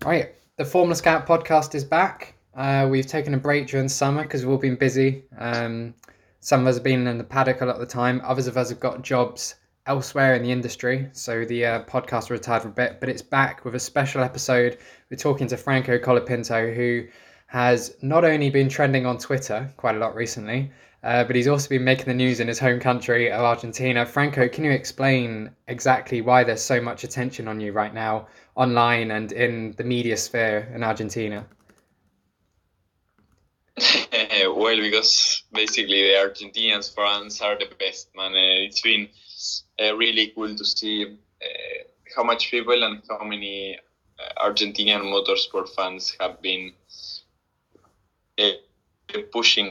Right, the Formula Scout podcast is back. We've taken a break during summer because we've all been busy. Some of us have been in the paddock a lot of the time. Others of us have got jobs elsewhere in the industry. So the podcast retired for a bit, but it's back with a special episode. We're talking to Franco Colapinto, who has not only been trending on Twitter quite a lot recently, but he's also been making the news in his home country of Argentina. Franco, can you explain exactly why there's so much attention on you right now online and in the media sphere in Argentina? Well, because basically the Argentinians fans are the best, man. It's been really cool to see how much people and how many Argentinian motorsport fans have been uh, pushing,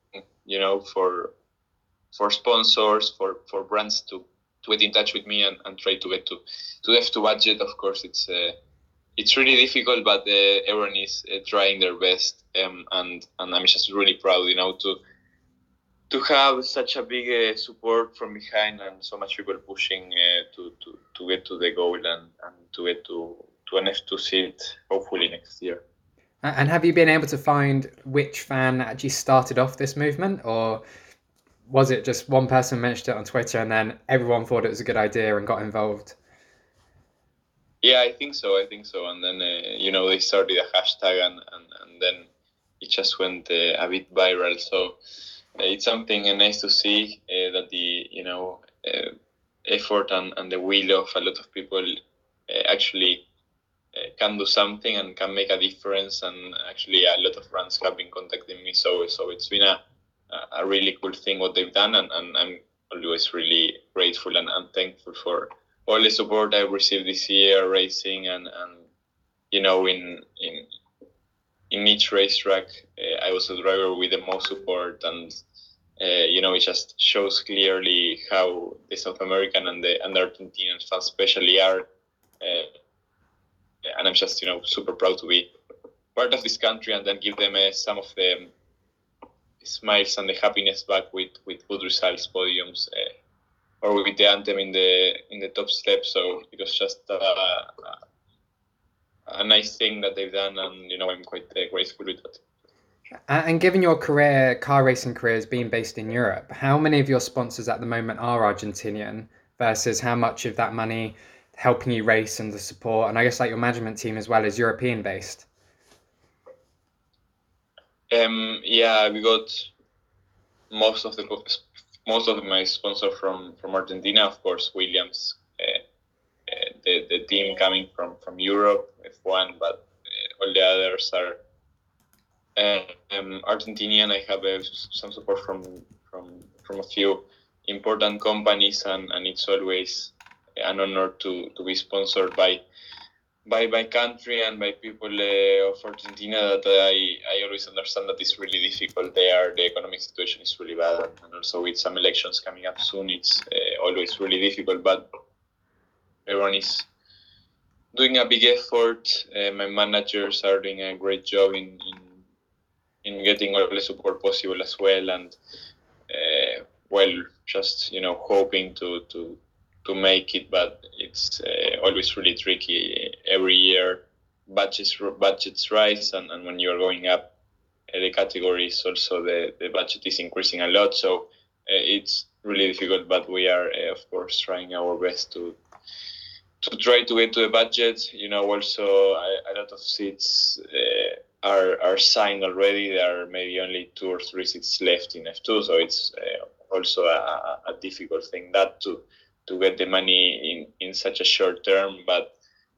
for sponsors, for brands to get in touch with me and try to get to the F2 budget. Of course, it's really difficult, but everyone is trying their best, and I'm just really proud, to have such a big support from behind and so much people pushing to get to the goal and to get to an F2 seat hopefully next year. And have you been able to find which fan actually started off this movement, or was it just one person mentioned it on Twitter and then everyone thought it was a good idea and got involved? Yeah, I think so. And then they started a hashtag and then it just went a bit viral. So it's something nice to see that the effort and the will of a lot of people actually can do something and can make a difference. And actually, a lot of brands have been contacting me. So it's been a really cool thing what they've done, and I'm always really grateful and thankful for all the support I've received this year racing, and in each racetrack I was a driver with the most support, and it just shows clearly how the South American and the Argentinian fans especially are, and I'm just super proud to be part of this country and then give them some of the smiles and the happiness back with good results, podiums, or with the anthem in the top step. So it was just a nice thing that they've done, and I'm quite grateful with that. And given your car racing career has been based in Europe, how many of your sponsors at the moment are Argentinian versus how much of that money helping you race and the support, and I guess like your management team as well, is European based? Yeah, we got most of my sponsor from Argentina, of course, Williams, the team coming from Europe, F1, but all the others are Argentinian. I have some support from a few important companies, and it's always an honor to be sponsored by country and by people of Argentina that I always understand that it's really difficult there. The economic situation is really bad, and also with some elections coming up soon, it's always really difficult. But everyone is doing a big effort. My managers are doing a great job in getting all the support possible as well, and just hoping to make it, but it's always really tricky. Every year, budgets rise, and when you're going up the categories, also the budget is increasing a lot. So it's really difficult, but we are of course trying our best to try to get to the budget. Also a lot of seats are signed already. There are maybe only 2 or 3 seats left in F2, so it's also a difficult thing that to get the money in such a short term. But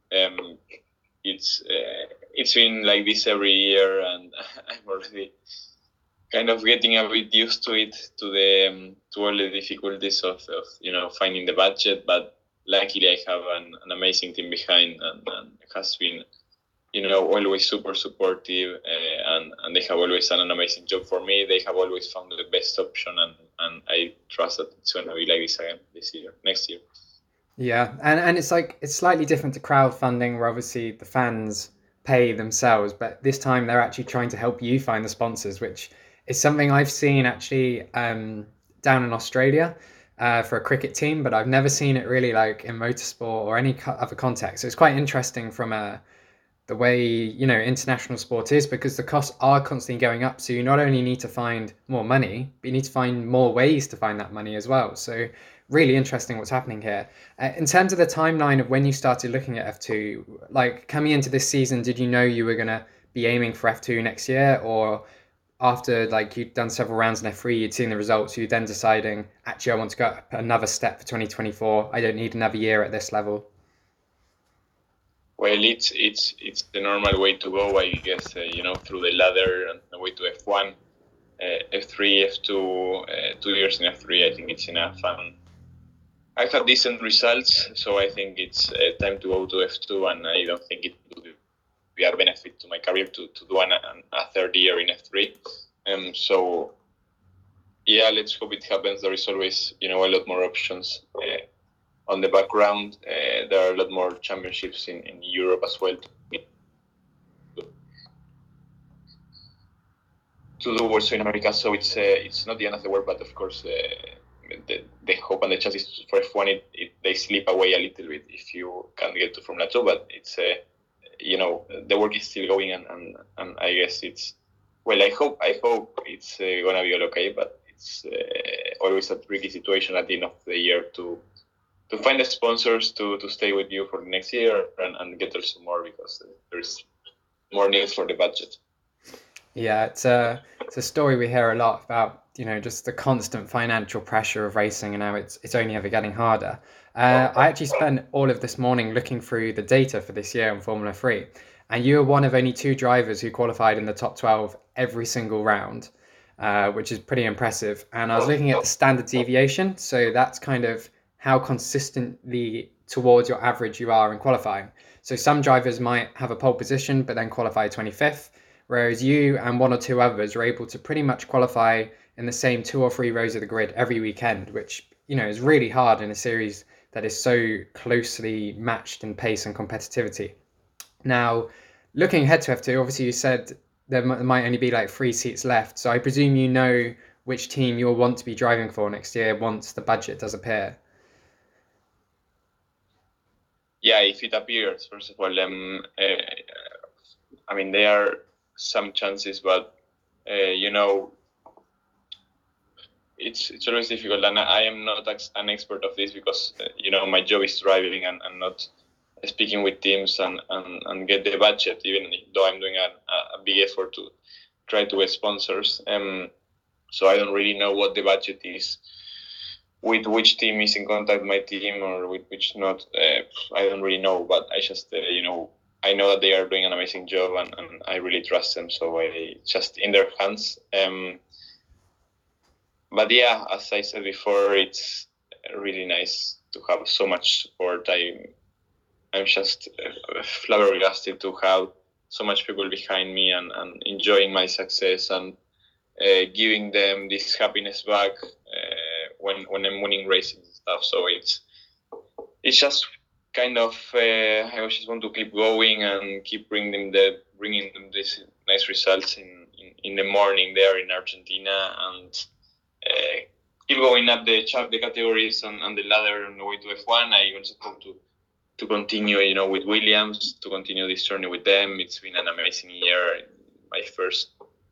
it's been like this every year, and I'm already kind of getting a bit used to it, to all the difficulties of finding the budget. But luckily I have an amazing team behind, and has been always super supportive, and they have always done an amazing job for me. They have always found the best option, and I trust that it's going to be like this again next year. Yeah, and it's like it's slightly different to crowdfunding, where obviously the fans pay themselves, but this time they're actually trying to help you find the sponsors, which is something I've seen actually down in Australia for a cricket team, but I've never seen it really like in motorsport or any other context. So it's quite interesting from the way, you know, international sport is, because the costs are constantly going up. So you not only need to find more money, but you need to find more ways to find that money as well. So really interesting what's happening here. In terms of the timeline of when you started looking at F2, like coming into this season, did you know you were going to be aiming for F2 next year, or after like you'd done several rounds in F3, you'd seen the results, you then deciding, actually, I want to go up another step for 2024. I don't need another year at this level. Well, it's the normal way to go, I guess. Through the ladder and the way to F1, F3, F2, 2 years in F3. I think it's enough. And I have decent results, so I think it's time to go to F2. And I don't think it would be a benefit to my career to do a third year in F3. So yeah, let's hope it happens. There is always a lot more options. On the background, there are a lot more championships in Europe as well to do also in America. So it's not the end of the world, but of course the hope and the chances for F1 they slip away a little bit if you can't get to Formula 2. But it's the work is still going, and I guess I hope it's gonna be all okay. But it's always a tricky situation at the end of the year to find the sponsors to stay with you for the next year and get also more, because there's more needs for the budget. Yeah, it's a story we hear a lot about, you know, just the constant financial pressure of racing, and now it's only ever getting harder. I actually spent all of this morning looking through the data for this year in Formula 3, and you were one of only two drivers who qualified in the top 12 every single round, which is pretty impressive. And I was looking at the standard deviation, so that's kind of how consistently towards your average you are in qualifying. So some drivers might have a pole position but then qualify 25th, whereas you and one or two others are able to pretty much qualify in the same 2 or 3 rows of the grid every weekend, which, you know, is really hard in a series that is so closely matched in pace and competitivity. Now, looking ahead to F2, obviously you said there might only be like 3 seats left, so I presume you know which team you'll want to be driving for next year once the budget does appear. Yeah, if it appears, first of all, I mean, there are some chances, but it's always difficult, and I am not an expert of this because my job is driving and not speaking with teams and get the budget, even though I'm doing a big effort to try to get sponsors. So I don't really know what the budget is, with which team is in contact with my team or with which not. I don't really know, but I just I know that they are doing an amazing job, and I really trust them. So I just in their hands. But yeah, as I said before, it's really nice to have so much support. I'm just flabbergasted to have so much people behind me and enjoying my success and giving them this happiness back when I'm winning races and stuff. So it's just kind of I just want to keep going and keep bringing them these nice results in the morning there in Argentina, and keep going up the categories and the ladder on the way to F1. I also hope to continue, with Williams, to continue this journey with them. It's been an amazing year, my first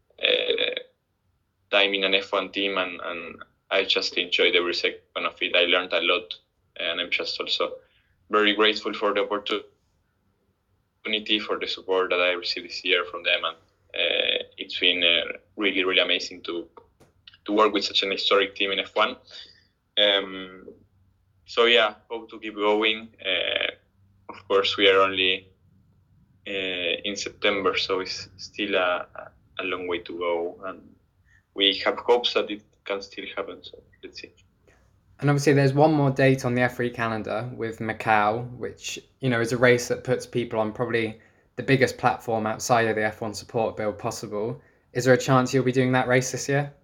time in an F1 team, and I just enjoyed every second of it. I learned a lot, and I'm just also very grateful for the opportunity, for the support that I received this year from them, and it's been really, really amazing to work with such an historic team in F1. So yeah, hope to keep going. Of course, we are only in September, so it's still a long way to go, and we have hopes that it can still happen. So let's see. And obviously, there's one more date on the F3 calendar with Macau, which, you know, is a race that puts people on probably the biggest platform outside of the F1 support build possible. Is there a chance you'll be doing that race this year?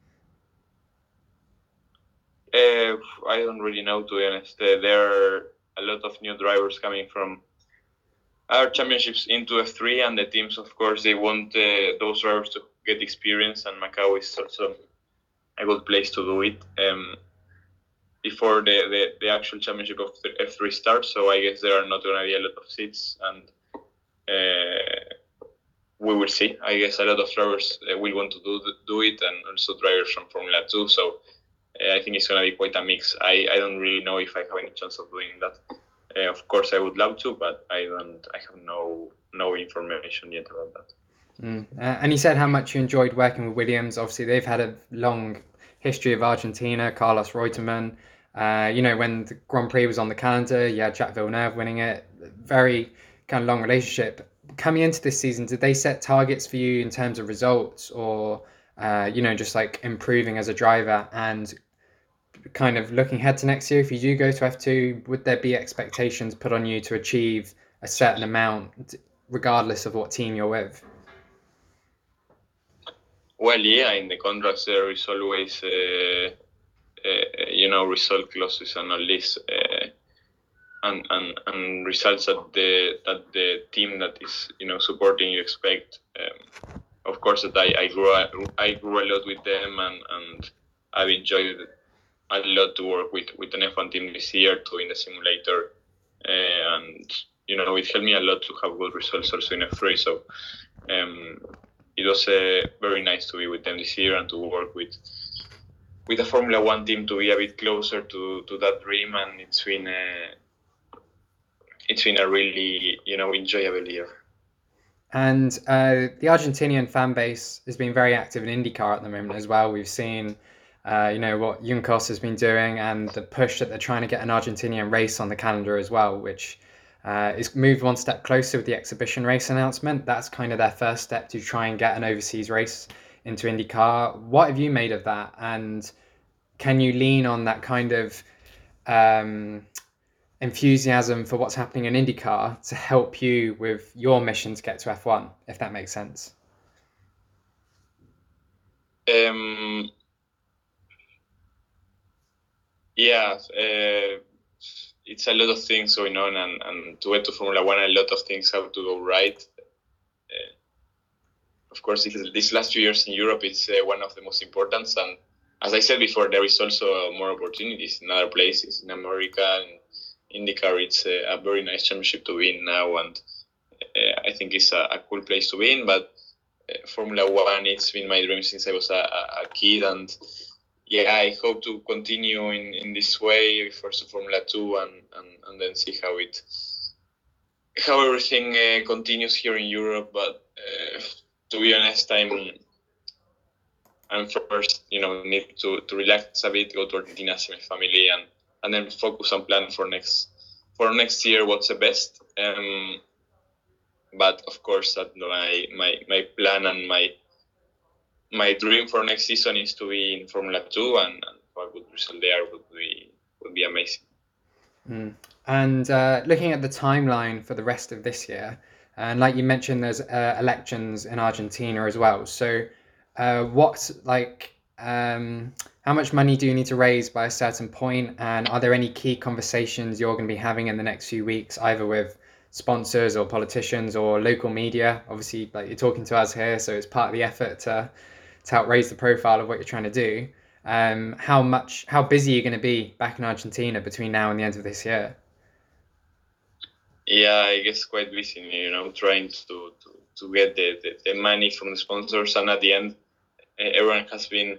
I don't really know, to be honest. There are a lot of new drivers coming from our championships into F3, and the teams, of course, they want those drivers to get experience, and Macau is also a good place to do it before the actual championship of the F3 starts. So I guess there are not going to be a lot of seats, and we will see. I guess a lot of drivers will want to do it, and also drivers from Formula 2. So I think it's going to be quite a mix. I don't really know if I have any chance of doing that. Of course, I would love to, but I have no information yet about that. And you said how much you enjoyed working with Williams. Obviously, they've had a long history of Argentina. Carlos Reutemann. When the Grand Prix was on the calendar, you had Jacques Villeneuve winning it. Very kind of long relationship. Coming into this season, did they set targets for you in terms of results, or just like improving as a driver? And kind of looking ahead to next year, if you do go to F2, would there be expectations put on you to achieve a certain amount, regardless of what team you're with? Well, yeah, in the contracts there is always, result clauses and all this, and results that the team that is supporting you expect. Of course, that I grew a lot with them, and I've enjoyed a lot to work with an F1 team this year, to in the simulator, and it helped me a lot to have good results also in F3. So it was very nice to be with them this year and to work with a Formula One team, to be a bit closer to that dream, and it's been a really enjoyable year. And the Argentinian fan base has been very active in IndyCar at the moment as well. We've seen what Juncos has been doing, and the push that they're trying to get an Argentinian race on the calendar as well, which is moved one step closer with the exhibition race announcement. That's kind of their first step to try and get an overseas race into IndyCar. What have you made of that? And can you lean on that kind of enthusiasm for what's happening in IndyCar to help you with your mission to get to F1, if that makes sense? Yeah, it's a lot of things going on, and to get to Formula One, a lot of things have to go right. Of course, these last few years in Europe, it's one of the most important. And as I said before, there is also more opportunities in other places in America. And IndyCar, it's a very nice championship to win now, and I think it's a cool place to win. But Formula One, it's been my dream since I was a kid, and yeah, I hope to continue in this way, first to Formula 2, and then see how everything continues here in Europe. But to be honest, I'm first, need to relax a bit, go to Argentina, see my family, and then focus on plan for next year what's the best. But of course, that my plan and my dream for next season is to be in Formula 2, and a good result there would be amazing. And looking at the timeline for the rest of this year, and like you mentioned, there's elections in Argentina as well. So how much money do you need to raise by a certain point? And are there any key conversations you're going to be having in the next few weeks, either with sponsors or politicians or local media? Obviously, like, you're talking to us here, so it's part of the effort to help raise the profile of what you're trying to do. How busy are you going to be back in Argentina between now and the end of this year? Yeah, I guess quite busy, trying to get the money from the sponsors, and at the end, everyone has been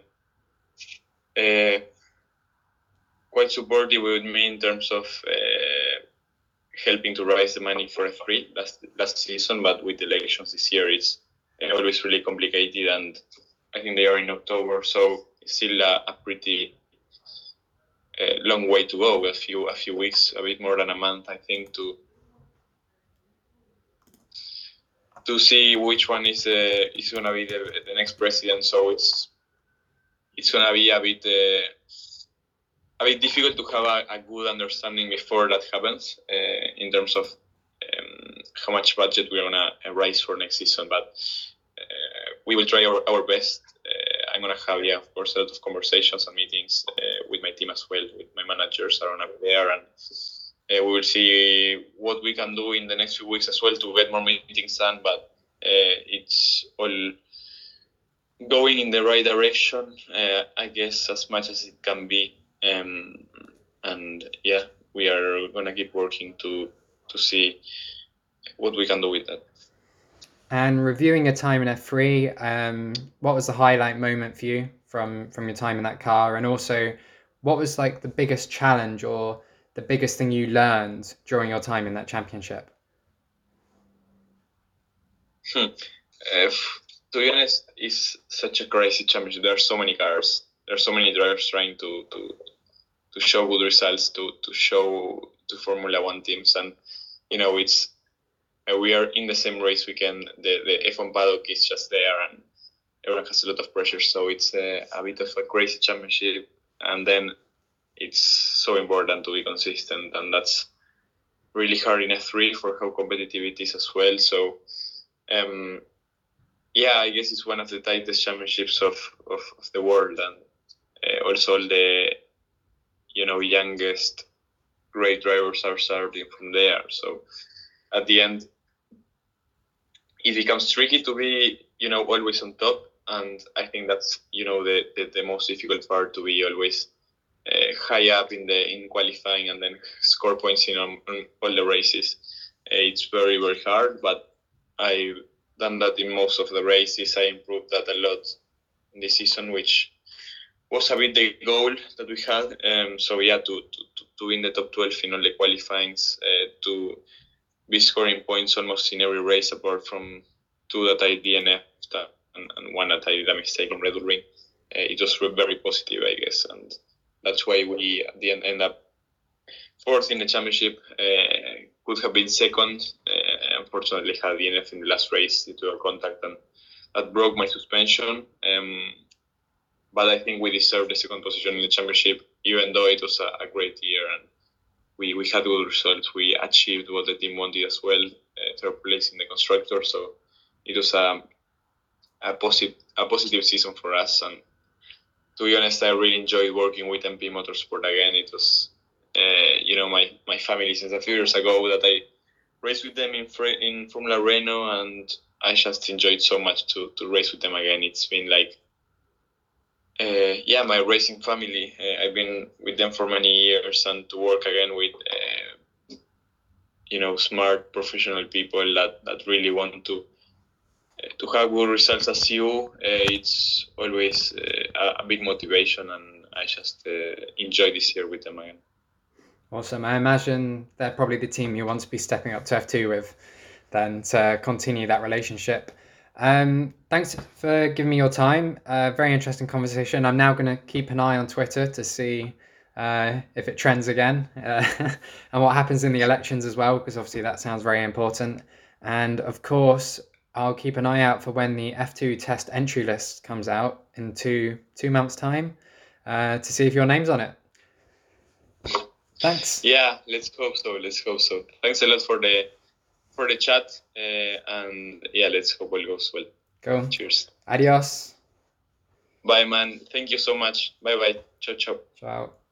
quite supportive with me in terms of helping to raise the money for F3 last season. But with elections this year, it's always really complicated, and I think they are in October, so it's still a pretty long way to go. A few weeks, a bit more than a month, I think, to see which one is going to be the next president. So it's going to be a bit difficult to have a good understanding before that happens in terms of how much budget we're going to raise for next season. But we will try our best. I'm going to have, of course, a lot of conversations and meetings with my team as well, with my managers around over there, and we will see what we can do in the next few weeks as well to get more meetings done. But it's all going in the right direction, I guess, as much as it can be. And yeah, we are going to keep working to see what we can do with that. And reviewing your time in F3, what was the highlight moment for you from your time in that car? And also, what was like the biggest challenge or the biggest thing you learned during your time in that championship? Hmm. Uh, to be honest, it's such a crazy championship. There are so many cars. There are so many drivers trying to show good results, to show to Formula One teams, and it's we are in the same race weekend. The F1 paddock is just there, and everyone has a lot of pressure. So it's a bit of a crazy championship, and then it's so important to be consistent, and that's really hard in F3 for how competitive it is as well. So yeah, I guess it's one of the tightest championships of the world, and also all the youngest great drivers are starting from there. So at the end, it becomes tricky to be always on top, and I think that's the most difficult part, to be always high up in qualifying and then score points on all the races. It's very very hard, but I've done that in most of the races. I improved that a lot in this season, which was a bit the goal that we had. So yeah, to win the top 12 in all the qualifyings, to be scoring points almost in every race apart from two that I DNF'd and one that I did a mistake in Red Bull Ring. It was very positive, I guess, and that's why we at the end up fourth in the championship. Could have been second. Unfortunately, had DNF in the last race due to a contact, and that broke my suspension. But I think we deserved the second position in the championship, even though it was a great year and we had good results. We achieved what the team wanted as well, third place in the constructor. So it was a positive season for us. And to be honest, I really enjoyed working with MP Motorsport again. It was my family since a few years ago that I raced with them in Formula Renault, and I just enjoyed so much to race with them again. It's been like my racing family. I've been with them for many years, and to work again with smart professional people that really want to have good results as you, it's always a big motivation, and I just enjoy this year with them again. Awesome. I imagine they're probably the team you want to be stepping up to F2 with, then to continue that relationship. Thanks for giving me your time. Very interesting conversation. I'm now going to keep an eye on Twitter to see if it trends again and what happens in the elections as well, because obviously that sounds very important. And of course, I'll keep an eye out for when the F2 test entry list comes out in two months' time to see if your name's on it. Thanks. Yeah, let's hope so. Thanks a lot for the chat, and yeah, let's hope all goes well. Cool. Cheers. Adios. Bye, man. Thank you so much. Bye. Ciao. Ciao.